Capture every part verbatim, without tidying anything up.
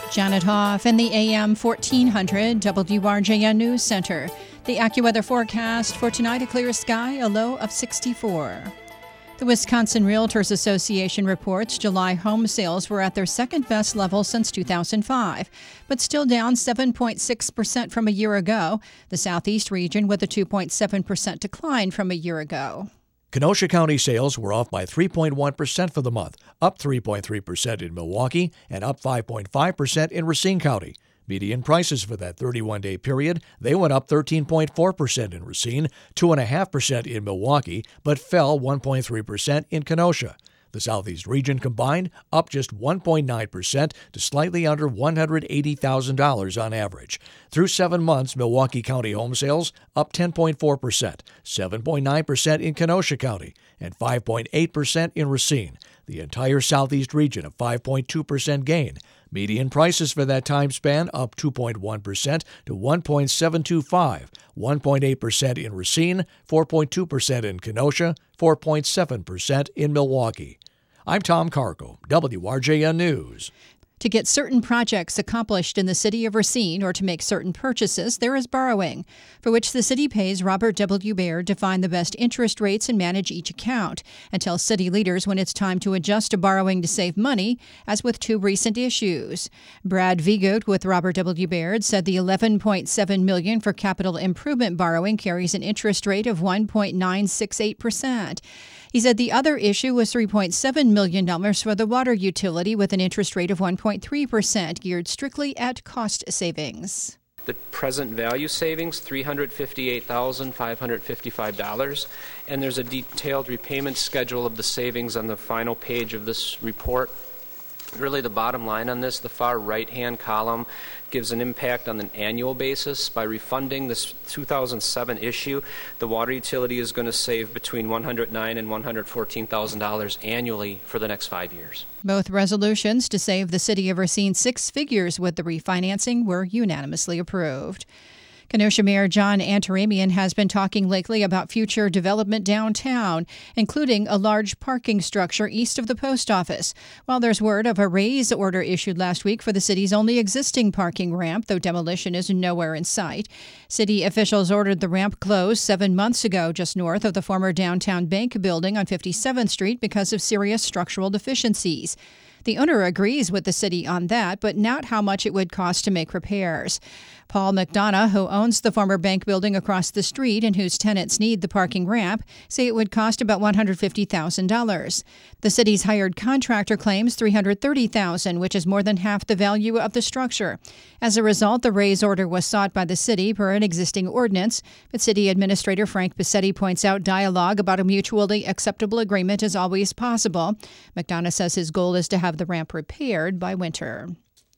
Janet Hoff in the A M fourteen hundred W R J N News Center. The AccuWeather forecast for tonight: a clear sky, a low of sixty-four. The Wisconsin Realtors Association reports July home sales were at their second best level since two thousand five, but still down seven point six percent from a year ago. The Southeast region with a two point seven percent decline from a year ago. Kenosha County sales were off by three point one percent for the month, up three point three percent in Milwaukee and up five point five percent in Racine County. Median prices for that thirty-one day period, they went up thirteen point four percent in Racine, two point five percent in Milwaukee, but fell one point three percent in Kenosha. The Southeast region combined up just one point nine percent to slightly under one hundred eighty thousand dollars on average. Through seven months, Milwaukee County home sales up ten point four percent, seven point nine percent in Kenosha County, and five point eight percent in Racine. The entire Southeast region a five point two percent gain. Median prices for that time span up two point one percent to one point seven two five, one point eight percent in Racine, four point two percent in Kenosha, four point seven percent in Milwaukee. I'm Tom Cargo, W R J N News. To get certain projects accomplished in the city of Racine or to make certain purchases, there is borrowing, for which the city pays Robert W. Baird to find the best interest rates and manage each account, and tell city leaders when it's time to adjust to borrowing to save money, as with two recent issues. Brad Vigoot with Robert W. Baird said the eleven point seven million dollars for capital improvement borrowing carries an interest rate of one point nine six eight percent. He said the other issue was three point seven million dollars for the water utility with an interest rate of one point three percent, geared strictly at cost savings. The present value savings, three hundred fifty-eight thousand five hundred fifty-five dollars, and there's a detailed repayment schedule of the savings on the final page of this report. Really, the bottom line on this, the far right-hand column, gives an impact on an annual basis. By refunding this two thousand seven issue, the water utility is going to save between one hundred nine thousand dollars and one hundred fourteen thousand dollars annually for the next five years. Both resolutions to save the city of Racine six figures with the refinancing were unanimously approved. Kenosha Mayor John Antaramian has been talking lately about future development downtown, including a large parking structure east of the post office. While there's word of a raise order issued last week for the city's only existing parking ramp, though demolition is nowhere in sight. City officials ordered the ramp closed seven months ago just north of the former downtown bank building on fifty-seventh Street because of serious structural deficiencies. The owner agrees with the city on that, but not how much it would cost to make repairs. Paul McDonough, who owns the former bank building across the street and whose tenants need the parking ramp, say it would cost about one hundred fifty thousand dollars. The city's hired contractor claims three hundred thirty thousand dollars, which is more than half the value of the structure. As a result, the raise order was sought by the city per an existing ordinance, but City Administrator Frank Bassetti points out dialogue about a mutually acceptable agreement is always possible. McDonough says his goal is to have the ramp repaired by winter.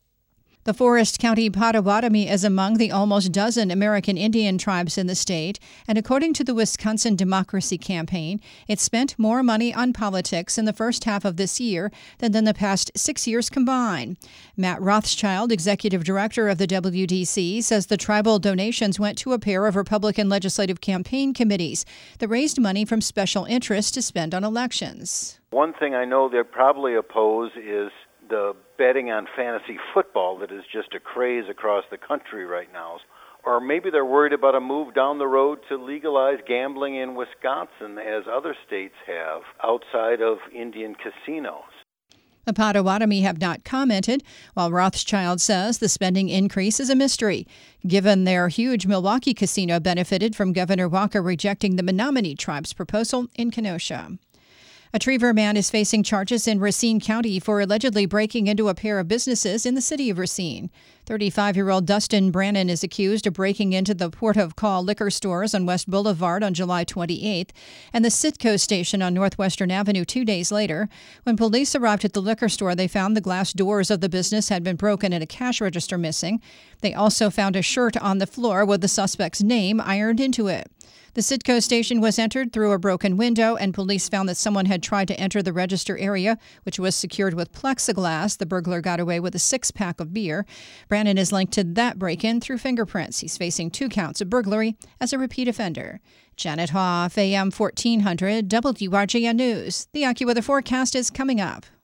The Forest County Potawatomi is among the almost dozen American Indian tribes in the state, and according to the Wisconsin Democracy Campaign, it spent more money on politics in the first half of this year than in the past six years combined. Matt Rothschild, executive director of the W D C, says the tribal donations went to a pair of Republican legislative campaign committees that raised money from special interests to spend on elections. One thing I know they probably oppose is the betting on fantasy football that is just a craze across the country right now. Or maybe they're worried about a move down the road to legalize gambling in Wisconsin, as other states have, outside of Indian casinos. The Potawatomi have not commented, while Rothschild says the spending increase is a mystery, given their huge Milwaukee casino benefited from Governor Walker rejecting the Menominee tribe's proposal in Kenosha. A Trevor man is facing charges in Racine County for allegedly breaking into a pair of businesses in the city of Racine. thirty-five-year-old Dustin Brannon is accused of breaking into the Port of Call liquor stores on West Boulevard on July twenty-eighth and the Citco station on Northwestern Avenue two days later. When police arrived at the liquor store, they found the glass doors of the business had been broken and a cash register missing. They also found a shirt on the floor with the suspect's name ironed into it. The Citco station was entered through a broken window, and police found that someone had tried to enter the register area, which was secured with plexiglass. The burglar got away with a six-pack of beer. Brannon is linked to that break-in through fingerprints. He's facing two counts of burglary as a repeat offender. Janet Hoff, A M fourteen hundred, W R J N News. The AccuWeather forecast is coming up.